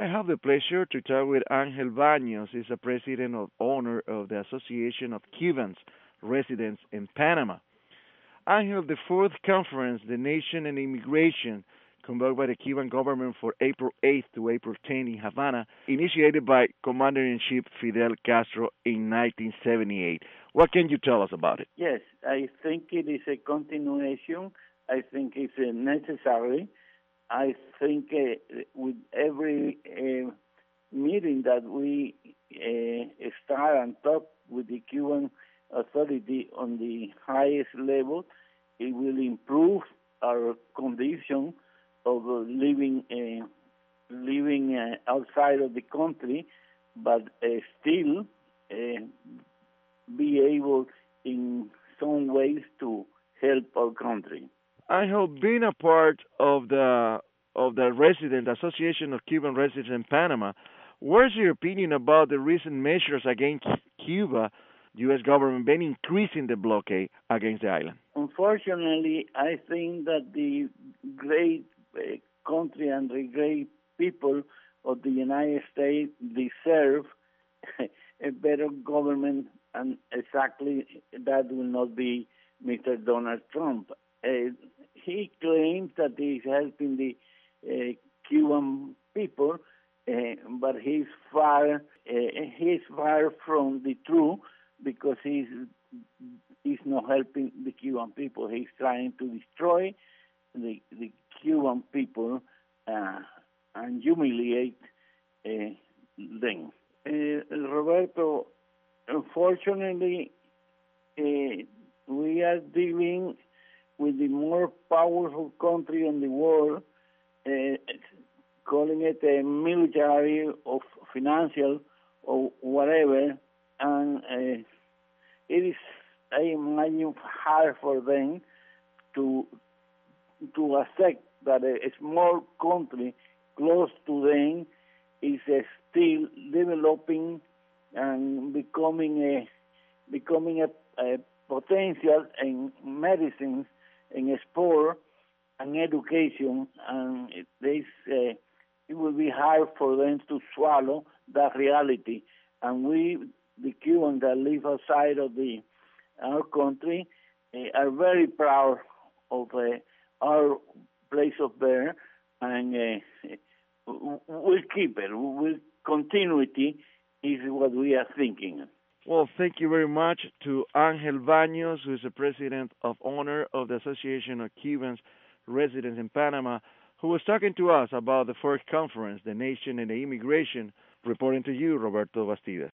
I have the pleasure to talk with Angel Baños. He's the president of owner of the Association of Cubans Residents in Panama. Angel, the fourth conference, The Nation and Immigration, convoked by the Cuban government for April 8th to April 10th in Havana, initiated by Commander-in-Chief Fidel Castro in 1978. What can you tell us about it? Yes, I think it is a continuation. I think it's necessary. I think with every meeting that we start and talk with the Cuban authority on the highest level, it will improve our condition of living outside of the country, but still be able in some ways to help our country. I have been a part of the Resident Association of Cuban Residents in Panama. What's your opinion about the recent measures against Cuba? U.S. government been increasing the blockade against the island. Unfortunately, I think that the great country and the great people of the United States deserve a better government, and exactly that will not be Mr. Donald Trump. He claims that he's helping the Cuban people, but he's far from the truth, because he's not helping the Cuban people. He's trying to destroy the Cuban people and humiliate them. Roberto, unfortunately, we are dealing with the more powerful country in the world, calling it a military or financial or whatever, and it is, I imagine, hard for them to accept that a small country close to them is still developing and becoming a potential in medicines, in sport and education, and it will be hard for them to swallow that reality. And we, the Cubans that live outside of our country, are very proud of our place of birth, and we'll keep it. Continuity is what we are thinking. Well, thank you very much to Angel Baños, who is the president of honor of the Association of Cubans Residents in Panama, who was talking to us about the fourth conference, The Nation and the Immigration, reporting to you, Roberto Bastidas.